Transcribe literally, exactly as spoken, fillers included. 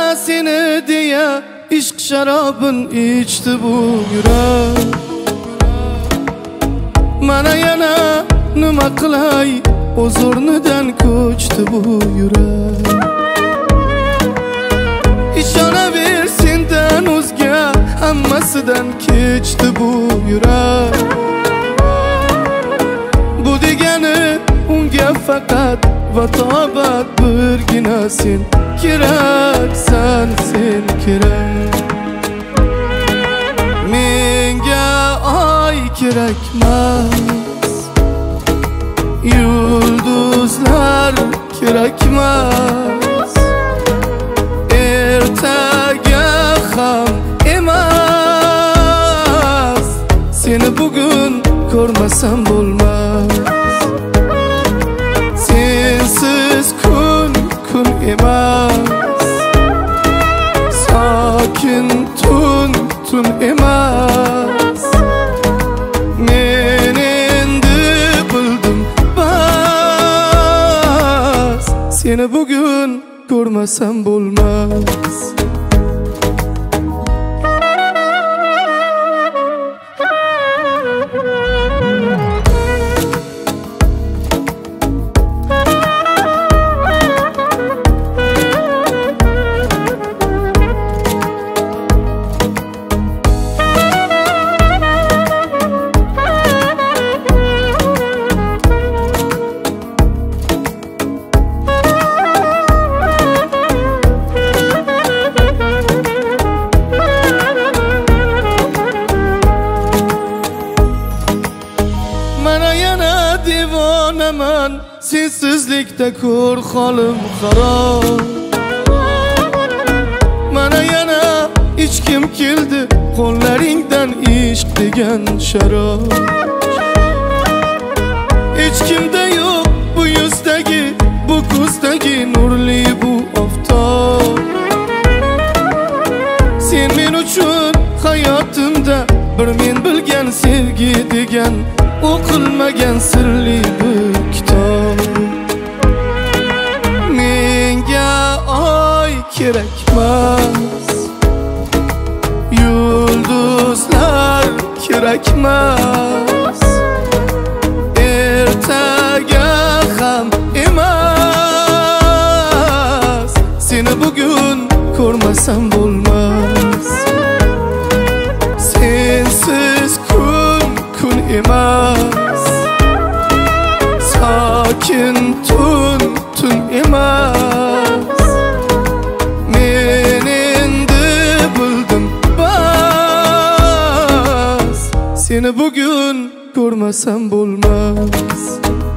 seni diye ishq sharobin ichdi bu yurak. Mana yana nima qilay, o'z o'rnidan ko'chdi bu yurak. Ishonaver sendan o'zga hammasidan kechdi bu yurak. Bu degani unga faqat vatobat birgina sen keraksan, sen kerak. Menga oy kerakmas, yulduzlar kerakmas, ertaga ham emas. Seni bugun ko'rmasam bo'lmas. Sensiz kun kun emas, sokin tun tun emas. Men endi bildim bas, seni bugun ko'rmasam bo'lmas. Mana yana devonaman, sensizlikda ko'r holim xarob. Mana yana ichkim keldi qo'llaringdan ishq degan sharob. Hech kimda yo'q bu yuzdagi, bu ko'zdagi nurli bu oftob. Sen men uchun hayotimda bir men bilgan sevgi degan o'qilmagan sirli bir kitob. Menga oy kerakmas, yulduzlar kerakmas, ertaga ham emas. Seni bugun ko'rmasam bo'lmas. Sensiz kun kun emas, sokin tun tun emas. Men endi bildim bas, seni bugun ko'rmasam bo'lmas.